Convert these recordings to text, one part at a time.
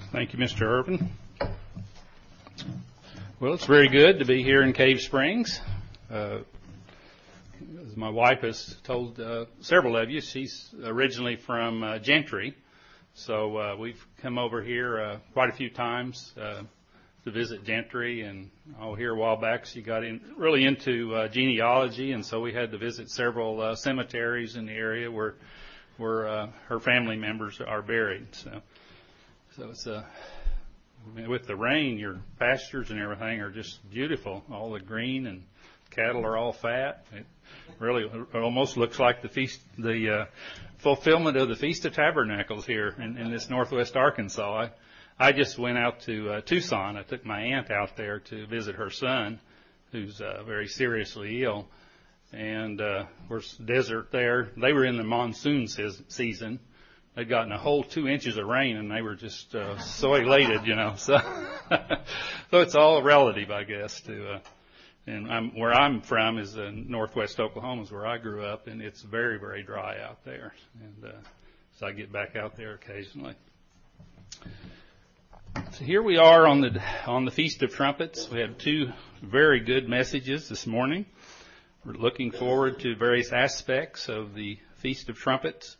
Thank you, Mr. Irvin. Well, it's very good to be here in Cave Springs. As my wife has told several of you, she's originally from Gentry. So we've come over here quite a few times to visit Gentry. And here a while back, she got really into genealogy. And so we had to visit several cemeteries in the area where her family members are buried. So it's with the rain, your pastures and everything are just beautiful. All the green and cattle are all fat. It really almost looks like the fulfillment of the Feast of Tabernacles here in this northwest Arkansas. I just went out to Tucson. I took my aunt out there to visit her son, who's very seriously ill. And there's desert there. They were in the monsoon season. They'd gotten a whole 2 inches of rain, and they were just so elated, So, so it's all relative, I guess. Where I'm from is northwest Oklahoma, is where I grew up, and it's very, very dry out there. And so I get back out there occasionally. So here we are on the Feast of Trumpets. We have two very good messages this morning. We're looking forward to various aspects of the Feast of Trumpets.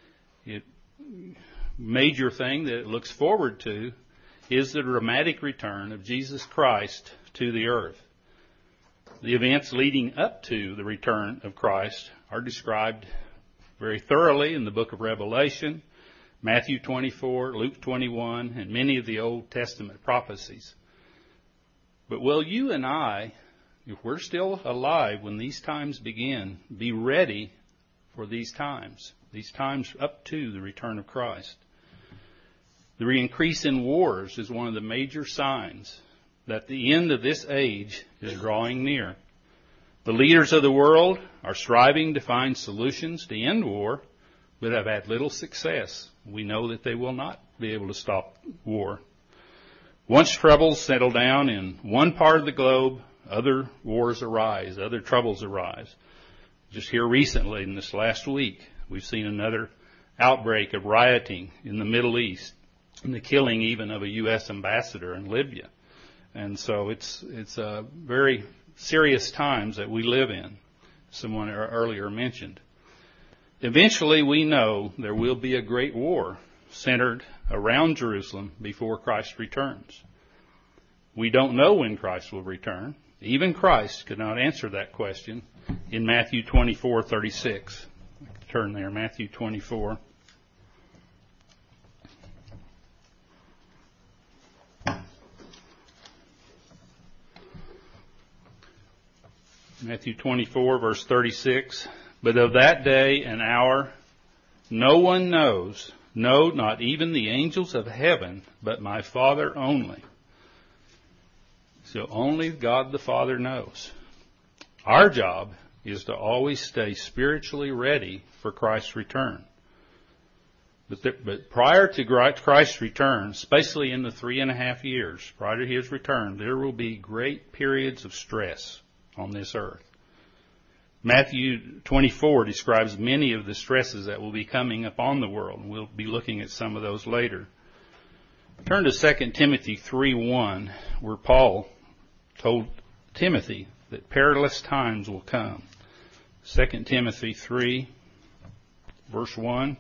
Major thing that it looks forward to is the dramatic return of Jesus Christ to the earth. The events leading up to the return of Christ are described very thoroughly in the book of Revelation, Matthew 24, Luke 21, and many of the Old Testament prophecies. But will you and I, if we're still alive when these times begin, be ready for these times up to the return of Christ? The increase in wars is one of the major signs that the end of this age is drawing near. The leaders of the world are striving to find solutions to end war, but have had little success. We know that they will not be able to stop war. Once troubles settle down in one part of the globe, other wars arise, other troubles arise. Just here recently, in this last week, we've seen another outbreak of rioting in the Middle East, and the killing even of a U.S. ambassador in Libya. And so it's very serious times that we live in, someone earlier mentioned. Eventually, we know there will be a great war centered around Jerusalem before Christ returns. We don't know when Christ will return. Even Christ could not answer that question in Matthew 24:36. Turn there, Matthew 24. Matthew 24, verse 36. But of that day and hour no one knows, no, not even the angels of heaven, but my Father only. So only God the Father knows. Our job is to always stay spiritually ready for Christ's return. But prior to Christ's return, especially in the 3.5 years prior to His return, there will be great periods of stress on this earth. Matthew 24 describes many of the stresses that will be coming upon the world, and we'll be looking at some of those later. Turn to 2 Timothy 3:1, where Paul told Timothy that perilous times will come. 2 Timothy 3, verse 1.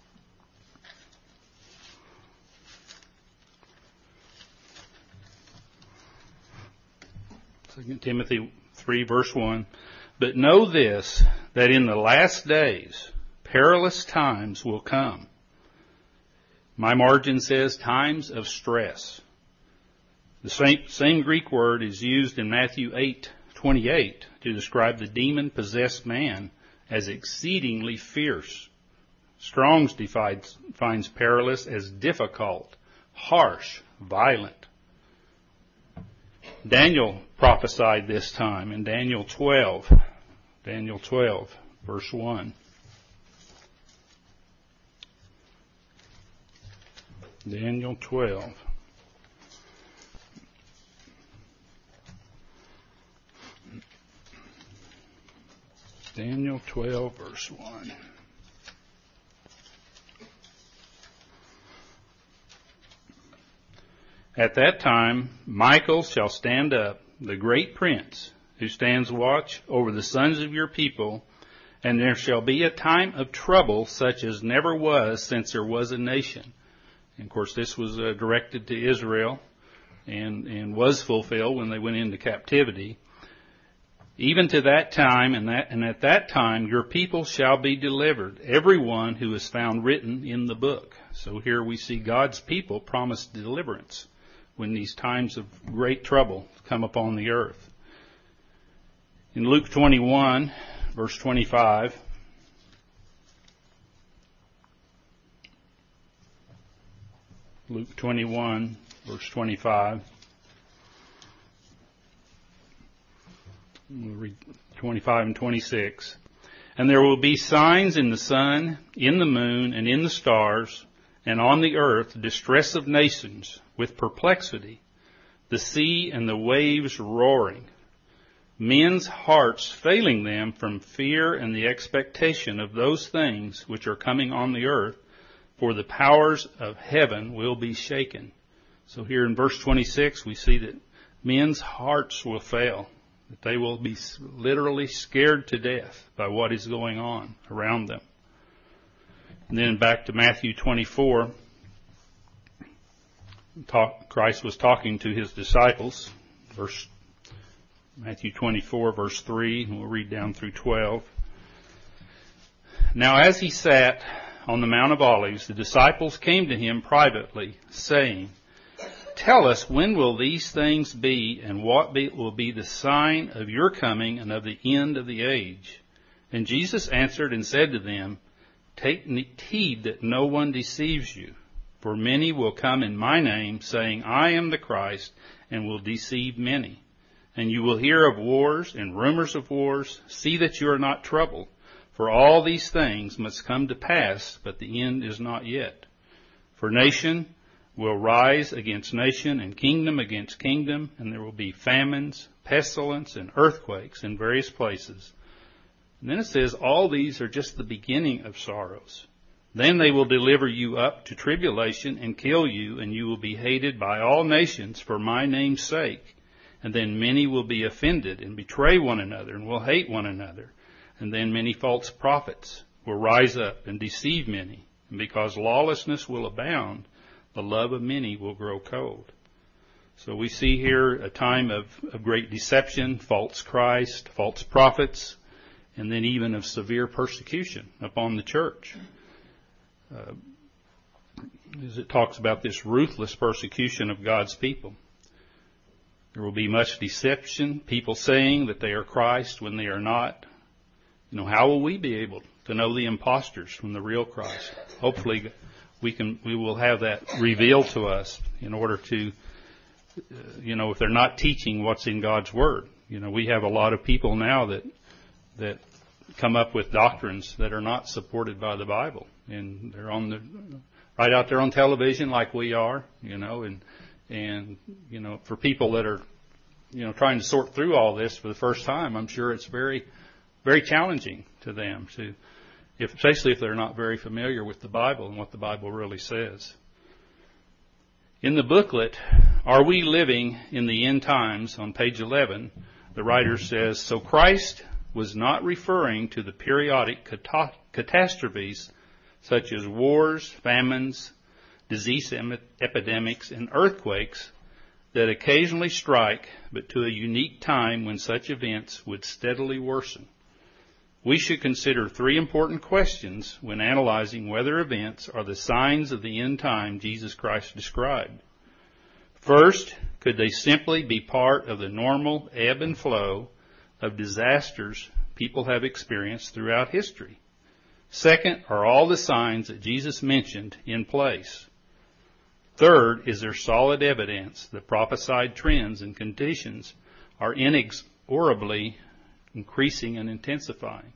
Second Timothy 3, verse 1. But know this, that in the last days perilous times will come. My margin says times of stress. The same Greek word is used in Matthew 8:28 to describe the demon-possessed man as exceedingly fierce. Strong's defines perilous as difficult, harsh, violent. Daniel prophesied this time in Daniel 12, verse 1. Daniel 12. Daniel 12, verse 1. At that time, Michael shall stand up, the great prince, who stands watch over the sons of your people, and there shall be a time of trouble such as never was since there was a nation. And of course, this was directed to Israel and was fulfilled when they went into captivity. Even to that time, and at that time, your people shall be delivered, everyone who is found written in the book. So here we see God's people promised deliverance when these times of great trouble come upon the earth. In Luke 21, verse 25, Luke 21, verse 25. We'll read 25 and 26. And there will be signs in the sun, in the moon, and in the stars, and on the earth distress of nations with perplexity, the sea and the waves roaring, men's hearts failing them from fear and the expectation of those things which are coming on the earth, for the powers of heaven will be shaken. So here in verse 26 we see that men's hearts will fail, that they will be literally scared to death by what is going on around them. And then back to Matthew 24, Christ was talking to his disciples. Matthew 24, verse 3, and we'll read down through 12. Now as he sat on the Mount of Olives, the disciples came to him privately, saying, Tell us, when will these things be, and what will be the sign of your coming and of the end of the age? And Jesus answered and said to them, Take heed that no one deceives you, for many will come in my name, saying, I am the Christ, and will deceive many. And you will hear of wars and rumors of wars. See that you are not troubled, for all these things must come to pass, but the end is not yet. For nation will rise against nation, and kingdom against kingdom, and there will be famines, pestilence, and earthquakes in various places. And then it says, all these are just the beginning of sorrows. Then they will deliver you up to tribulation and kill you, and you will be hated by all nations for my name's sake. And then many will be offended and betray one another and will hate one another. And then many false prophets will rise up and deceive many. And because lawlessness will abound, the love of many will grow cold. So we see here a time of great deception, false Christ, false prophets, and then even of severe persecution upon the church. As it talks about this ruthless persecution of God's people. There will be much deception, people saying that they are Christ when they are not. How will we be able to know the imposters from the real Christ? Hopefully we will have that revealed to us in order to, if they're not teaching what's in God's Word. We have a lot of people now that come up with doctrines that are not supported by the Bible. And they're right out there on television like we are, and for people that are, trying to sort through all this for the first time, I'm sure it's very, very challenging to them especially if they're not very familiar with the Bible and what the Bible really says. In the booklet, Are We Living in the End Times, on page 11, the writer says, So Christ was not referring to the periodic catastrophes such as wars, famines, disease epidemics, and earthquakes that occasionally strike, but to a unique time when such events would steadily worsen. We should consider three important questions when analyzing whether events are the signs of the end time Jesus Christ described. First, could they simply be part of the normal ebb and flow of disasters people have experienced throughout history? Second, are all the signs that Jesus mentioned in place? Third, is there solid evidence that prophesied trends and conditions are inexorably increasing and intensifying?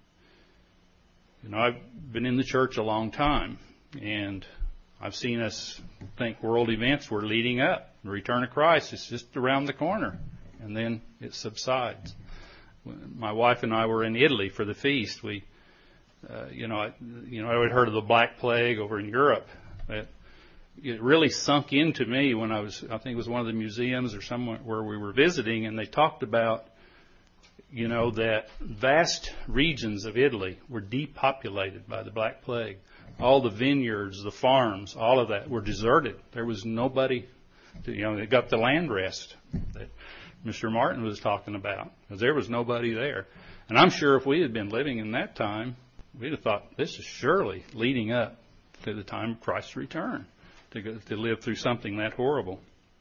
I've been in the church a long time, and I've seen us think world events were leading up. The return of Christ is just around the corner, and then it subsides. My wife and I were in Italy for the feast. I had heard of the Black Plague over in Europe. it really sunk into me when I think it was one of the museums or somewhere where we were visiting, and they talked about, that vast regions of Italy were depopulated by the Black Plague. All the vineyards, the farms, all of that were deserted. There was nobody they got the land rest that Mr. Martin was talking about, because there was nobody there. And I'm sure if we had been living in that time, we'd have thought, this is surely leading up to the time of Christ's return, to live through something that horrible.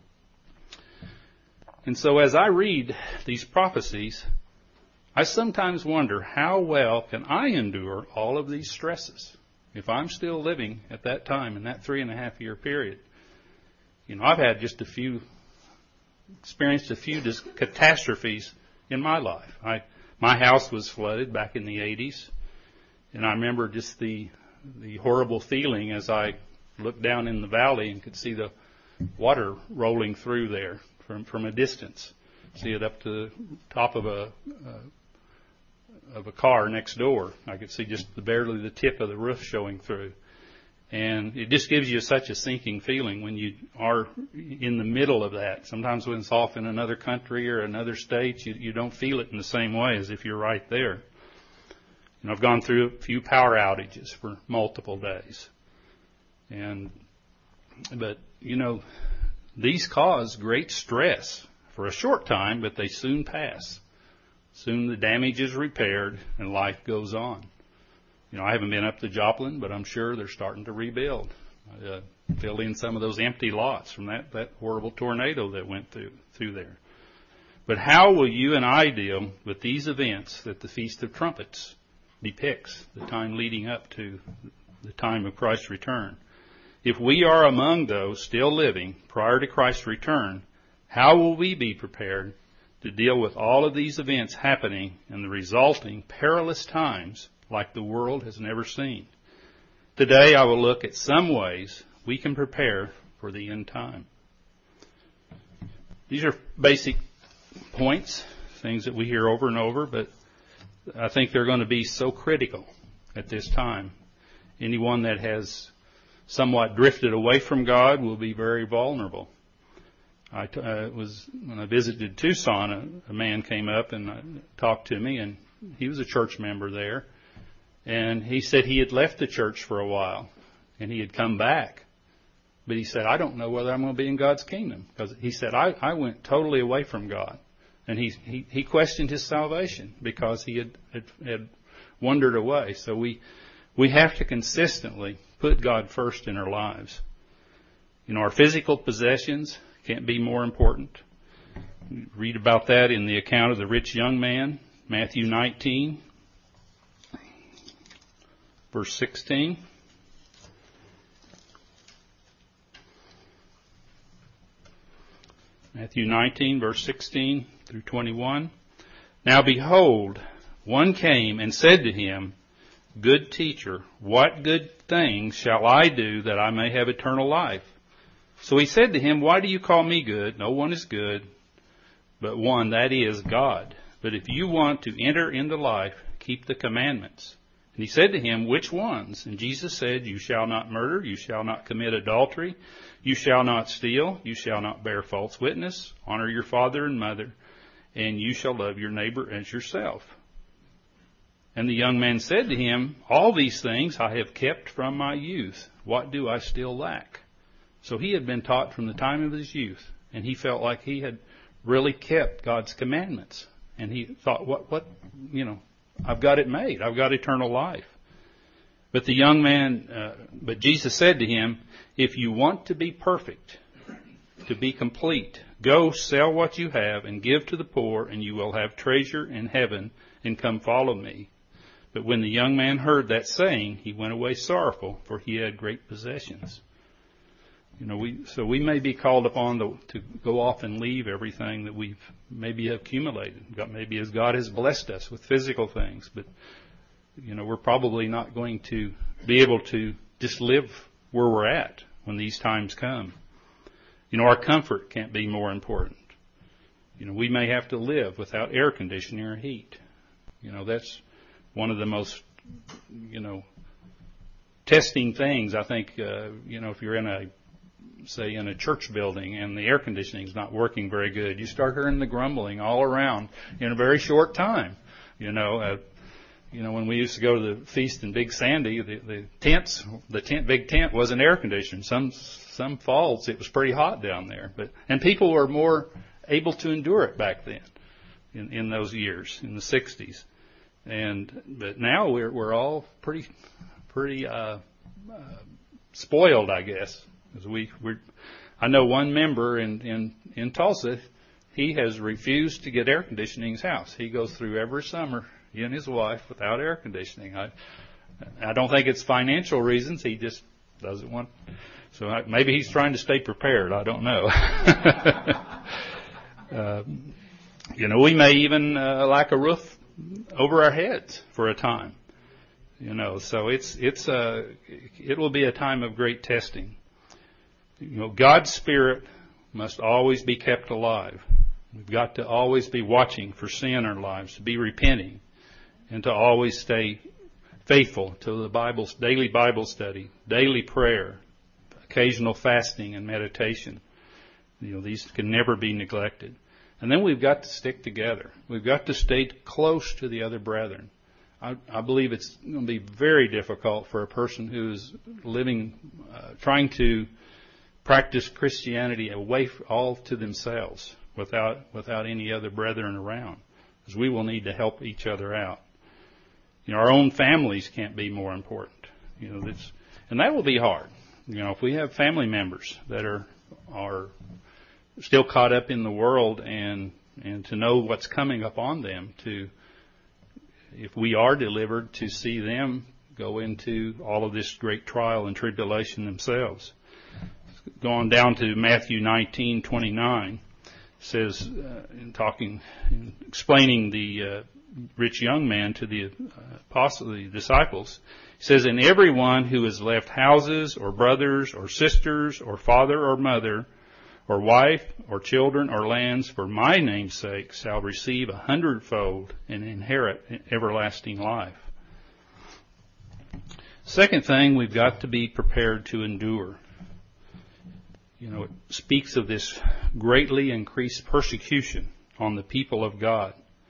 And so as I read these prophecies, I sometimes wonder, how well can I endure all of these stresses if I'm still living at that time in that 3.5-year period? I've had experienced a few catastrophes in my life. My house was flooded back in the 80s, and I remember just the horrible feeling as I looked down in the valley and could see the water rolling through there from a distance. See it up to the top of a car next door. I could see just barely the tip of the roof showing through. And it just gives you such a sinking feeling when you are in the middle of that. Sometimes when it's off in another country or another state, you don't feel it in the same way as if you're right there. I've gone through a few power outages for multiple days. But these cause great stress for a short time, but they soon pass. Soon the damage is repaired and life goes on. I haven't been up to Joplin, but I'm sure they're starting to rebuild. Fill in some of those empty lots from that horrible tornado that went through there. But how will you and I deal with these events that the Feast of Trumpets depicts, the time leading up to the time of Christ's return? If we are among those still living prior to Christ's return, how will we be prepared to deal with all of these events happening and the resulting perilous times like the world has never seen? Today I will look at some ways we can prepare for the end time. These are basic points, things that we hear over and over, but I think they're going to be so critical at this time. Anyone that has somewhat drifted away from God will be very vulnerable. When I visited Tucson, a man came up and talked to me, and he was a church member there. And he said he had left the church for a while, and he had come back. But he said, I don't know whether I'm going to be in God's kingdom. Because he said, I went totally away from God. And he questioned his salvation because he had wandered away. So we have to consistently put God first in our lives. Our physical possessions can't be more important. Read about that in the account of the rich young man, Matthew 19. Verse 16. Matthew 19, verse 16 through 21. Now behold, one came and said to him, Good teacher, what good things shall I do that I may have eternal life? So he said to him, Why do you call me good? No one is good, but one, that is God. But if you want to enter into life, keep the commandments. And he said to him, Which ones? And Jesus said, You shall not murder, you shall not commit adultery, you shall not steal, you shall not bear false witness, honor your father and mother, and you shall love your neighbor as yourself. And the young man said to him, All these things I have kept from my youth. What do I still lack? So he had been taught from the time of his youth, and he felt like he had really kept God's commandments. And he thought, I've got it made. I've got eternal life. But but Jesus said to him, If you want to be perfect, to be complete, go sell what you have and give to the poor, and you will have treasure in heaven, and come follow me. But when the young man heard that saying, he went away sorrowful, for he had great possessions. We may be called upon to go off and leave everything that we've maybe accumulated. Maybe as God has blessed us with physical things, but we're probably not going to be able to just live where we're at when these times come. Our comfort can't be more important. We may have to live without air conditioning or heat. That's one of the most, testing things. I think, if you're in say in a church building and the air conditioning is not working very good, you start hearing the grumbling all around in a very short time. When we used to go to the feast in Big Sandy, the big tent wasn't air conditioned. Some falls it was pretty hot down there, and people were more able to endure it back then in those years in the 60s. But now we're all pretty spoiled, I guess. As I know one member in Tulsa, he has refused to get air conditioning in his house. He goes through every summer, he and his wife, without air conditioning. I don't think it's financial reasons. He just doesn't want. So maybe he's trying to stay prepared. I don't know. We may even lack a roof over our heads for a time. So it will be a time of great testing. God's Spirit must always be kept alive. We've got to always be watching for sin in our lives, to be repenting, and to always stay faithful to the daily Bible study, daily prayer, occasional fasting and meditation. These can never be neglected. And then we've got to stick together. We've got to stay close to the other brethren. I believe it's going to be very difficult for a person who is living, trying to practice Christianity away all to themselves without any other brethren around, because we will need to help each other out. Our own families can't be more important. And that will be hard. If we have family members that are still caught up in the world and to know what's coming upon them, if we are delivered, to see them go into all of this great trial and tribulation themselves. Going down to Matthew 19:29, says, explaining the rich young man to the disciples, he says, "And everyone who has left houses or brothers or sisters or father or mother or wife or children or lands for my name's sake shall receive 100-fold and inherit everlasting life." Second thing, we've got to be prepared to endure. It speaks of this greatly increased persecution on the people of God.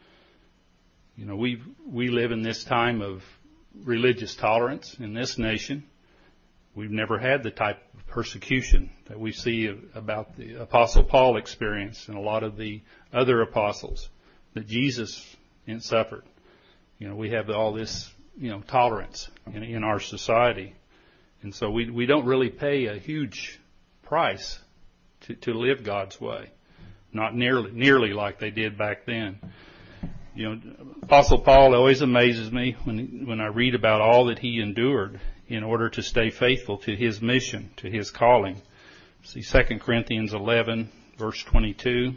We live in this time of religious tolerance in this nation. We've never had the type of persecution that we see about the Apostle Paul experienced and a lot of the other apostles that Jesus suffered. We have all this, tolerance in our society. And so we don't really pay a huge price to live God's way. Not nearly like they did back then. Apostle Paul always amazes me when I read about all that he endured in order to stay faithful to his mission, to his calling. See 2 Corinthians 11, verse 22.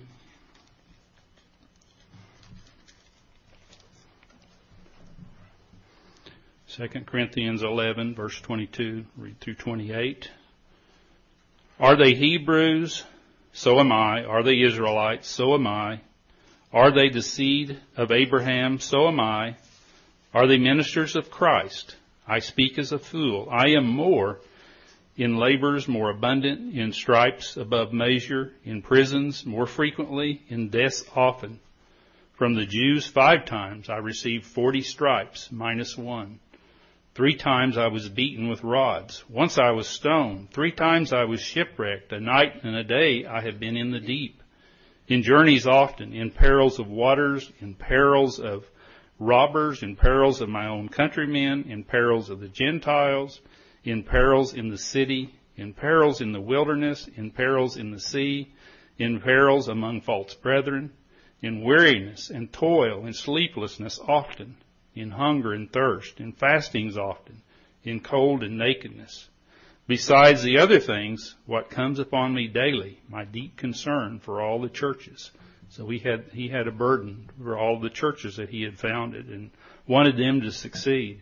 2 Corinthians 11, verse 22, read through 28. "Are they Hebrews? So am I. Are they Israelites? So am I. Are they the seed of Abraham? So am I. Are they ministers of Christ? I speak as a fool. I am more, in labors more abundant, in stripes above measure, in prisons more frequently, in deaths often. From the Jews 5 times I received 40 stripes, minus 1. 3 times I was beaten with rods. Once I was stoned. 3 times I was shipwrecked. A night and a day I have been in the deep. In journeys often, in perils of waters, in perils of robbers, in perils of my own countrymen, in perils of the Gentiles, in perils in the city, in perils in the wilderness, in perils in the sea, in perils among false brethren, in weariness and toil and sleeplessness often, in hunger and thirst, in fastings often, in cold and nakedness. Besides the other things, what comes upon me daily, my deep concern for all the churches." So he had a burden for all the churches that he had founded and wanted them to succeed.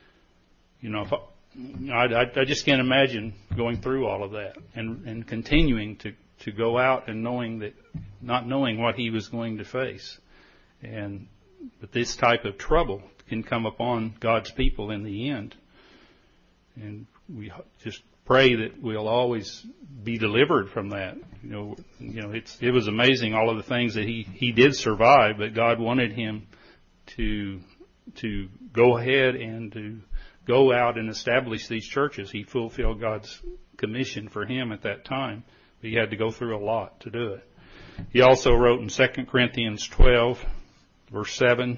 I just can't imagine going through all of that and continuing to go out and not knowing what he was going to face. But this type of trouble can come upon God's people in the end. And we just pray that we'll always be delivered from that. It was amazing all of the things that he did survive, but God wanted him to go ahead and to go out and establish these churches. He fulfilled God's commission for him at that time. But he had to go through a lot to do it. He also wrote in 2 Corinthians 12, verse 7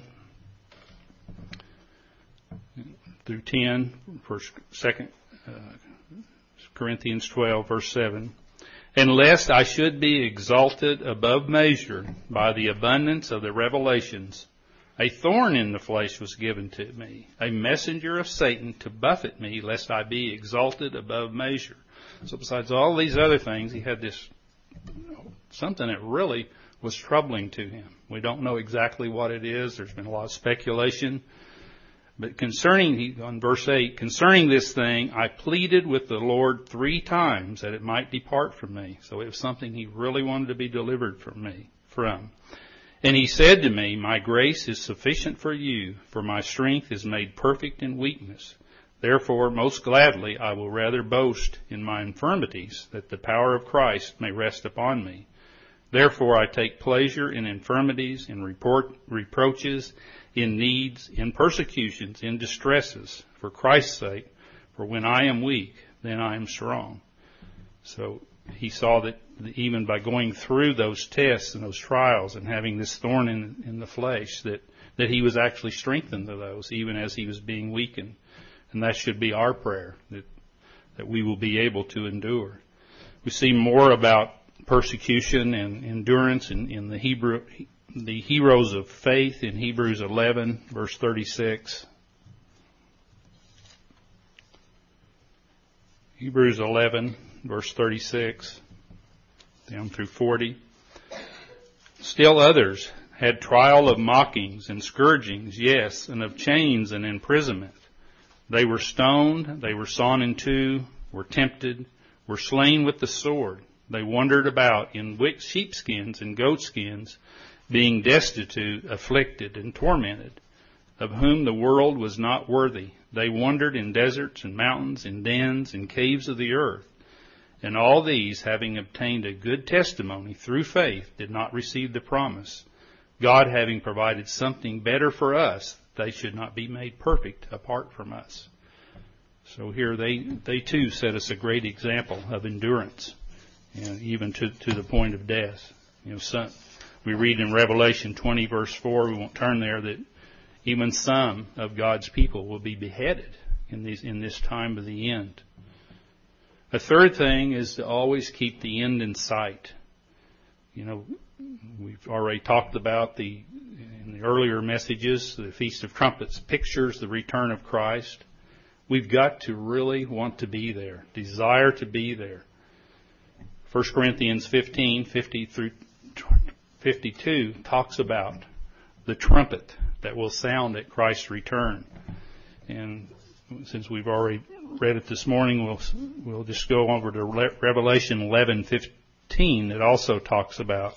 through 10, 2 Corinthians 12, verse 7, "And lest I should be exalted above measure by the abundance of the revelations, a thorn in the flesh was given to me, a messenger of Satan to buffet me, lest I be exalted above measure." So besides all these other things, he had this something that really was troubling to him. We don't know exactly what it is. There's been a lot of speculation. But on verse 8, "Concerning this thing, I pleaded with the Lord 3 times that it might depart from me." So it was something he really wanted to be delivered from. "And he said to me, My grace is sufficient for you, for my strength is made perfect in weakness. Therefore, most gladly, I will rather boast in my infirmities, that the power of Christ may rest upon me. Therefore, I take pleasure in infirmities, in reproaches, in needs, in persecutions, in distresses, for Christ's sake. For when I am weak, then I am strong." So he saw that even by going through those tests and those trials and having this thorn in the flesh, that he was actually strengthened to those, even as he was being weakened. And that should be our prayer, that we will be able to endure. We see more about persecution and endurance in the heroes of faith in Hebrews 11, verse 36. Hebrews 11, verse 36, down through 40. "Still others had trial of mockings and scourgings, yes, and of chains and imprisonment. They were stoned, they were sawn in two, were tempted, were slain with the sword. They wandered about in sheepskins and goatskins, being destitute, afflicted, and tormented, of whom the world was not worthy. They wandered in deserts and mountains, in dens and caves of the earth. And all these, having obtained a good testimony through faith, did not receive the promise, God having provided something better for us, they should not be made perfect apart from us." So here they too set us a great example of endurance, and even to the point of death. We read in Revelation 20, verse 4, we won't turn there, that even some of God's people will be beheaded in this time of the end. A third thing is to always keep the end in sight. We've already talked about in the earlier messages, the Feast of Trumpets pictures the return of Christ. We've got to really want to be there, desire to be there. 1 Corinthians 15, 50 through 52 talks about the trumpet that will sound at Christ's return. And since we've already read it this morning, we'll just go over to Revelation 11:15. It also talks about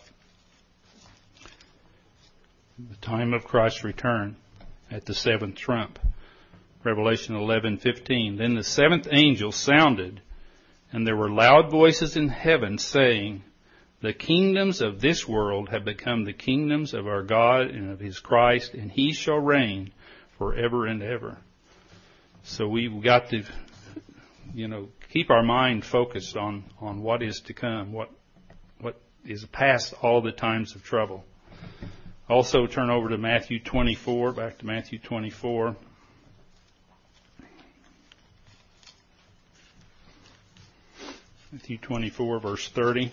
the time of Christ's return at the seventh trump. Revelation 11:15. "Then the seventh angel sounded, and there were loud voices in heaven saying, The kingdoms of this world have become the kingdoms of our God and of His Christ, and He shall reign forever and ever." So we've got to, keep our mind focused on what is to come, what is past all the times of trouble. Also turn over to Matthew 24, back to Matthew 24. Matthew 24, verse 30.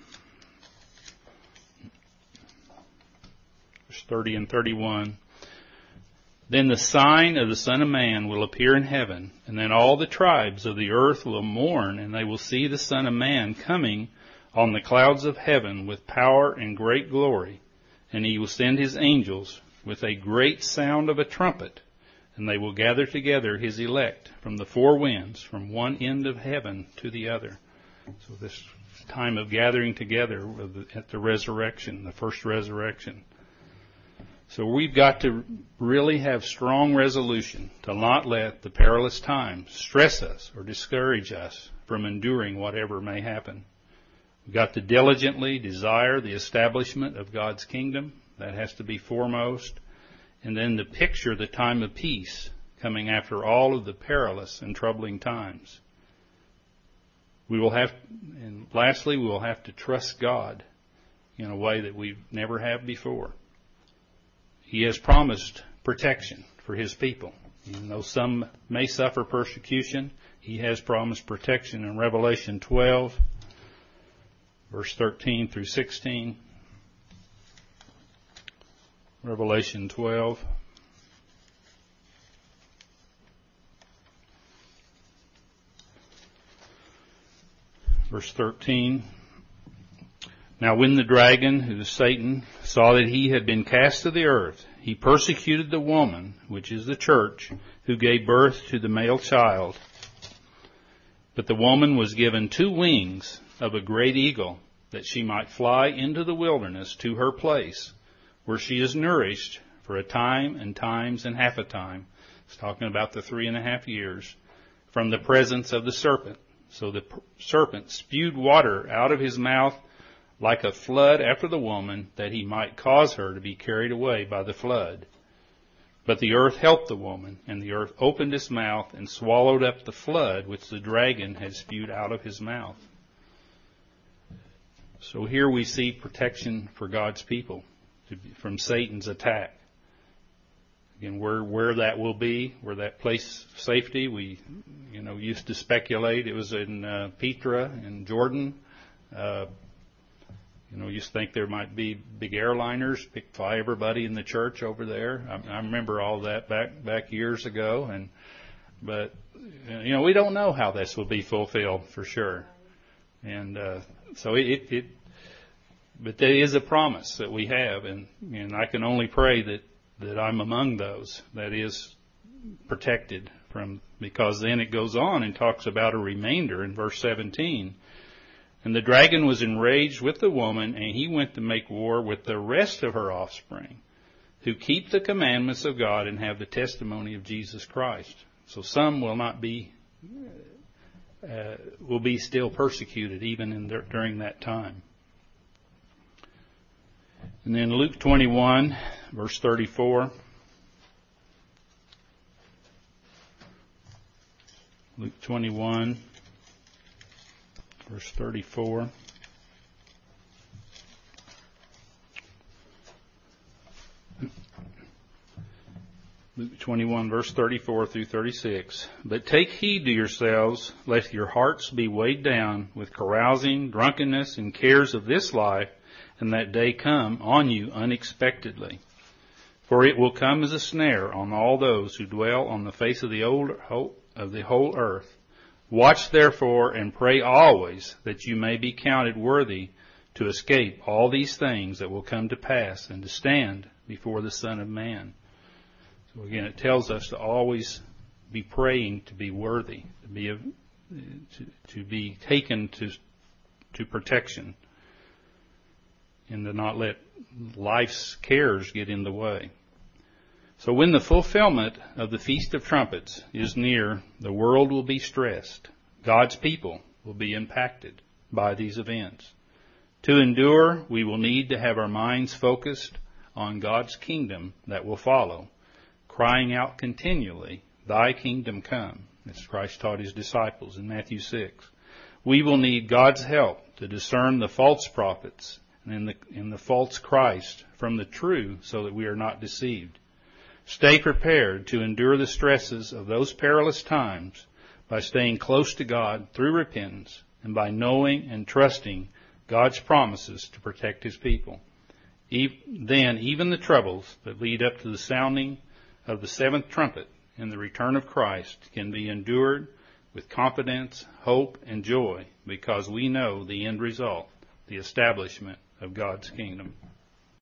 Verse 30 and 31. "Then the sign of the Son of Man will appear in heaven, and then all the tribes of the earth will mourn, and they will see the Son of Man coming on the clouds of heaven with power and great glory. And He will send His angels with a great sound of a trumpet, and they will gather together His elect from the four winds, from one end of heaven to the other." So this time of gathering together at the resurrection, the first resurrection. So we've got to really have strong resolution to not let the perilous times stress us or discourage us from enduring whatever may happen. We've got to diligently desire the establishment of God's kingdom. That has to be foremost. And then to picture the time of peace coming after all of the perilous and troubling times. And lastly, we will have to trust God in a way that we never have before. He has promised protection for His people. Even though some may suffer persecution, He has promised protection in Revelation 12, verse 13 through 16. Revelation 12. Verse 13. Now when the dragon, who is Satan, saw that he had been cast to the earth, he persecuted the woman, which is the church, who gave birth to the male child. But the woman was given 2 wings of a great eagle, that she might fly into the wilderness to her place, where she is nourished for a time and times and half a time. It's talking about the 3.5 years, from the presence of the serpent. So the serpent spewed water out of his mouth like a flood after the woman, that he might cause her to be carried away by the flood. But the earth helped the woman, and the earth opened its mouth and swallowed up the flood which the dragon had spewed out of his mouth. So here we see protection for God's people from Satan's attack. Again, where that will be, where that place of safety, we used to speculate it was in Petra in Jordan. Used to think there might be big airliners, fly everybody in the church over there. I remember all that back years ago, but we don't know how this will be fulfilled for sure. And but there is a promise that we have, and I can only pray that I'm among those that is protected from, because then it goes on and talks about a remainder in verse 17. And the dragon was enraged with the woman, and he went to make war with the rest of her offspring, who keep the commandments of God and have the testimony of Jesus Christ. So some will not be, will be still persecuted even during that time. And then Luke 21, verse 34. Luke 21, verse 34. Luke 21, verse 34 through 36. But take heed to yourselves, lest your hearts be weighed down with carousing, drunkenness, and cares of this life, and that day come on you unexpectedly. For it will come as a snare on all those who dwell on the face of the whole earth. Watch therefore and pray always, that you may be counted worthy to escape all these things that will come to pass, and to stand before the Son of Man. So again, it tells us to always be praying to be worthy, to be taken to protection, and to not let life's cares get in the way. So when the fulfillment of the Feast of Trumpets is near, the world will be stressed. God's people will be impacted by these events. To endure, we will need to have our minds focused on God's kingdom that will follow, crying out continually, "Thy kingdom come," as Christ taught His disciples in Matthew 6. We will need God's help to discern the false prophets and the false Christ from the true, so that we are not deceived. Stay prepared to endure the stresses of those perilous times by staying close to God through repentance, and by knowing and trusting God's promises to protect His people. Then even the troubles that lead up to the sounding of the 7th trumpet and the return of Christ can be endured with confidence, hope, and joy, because we know the end result, the establishment of God's kingdom.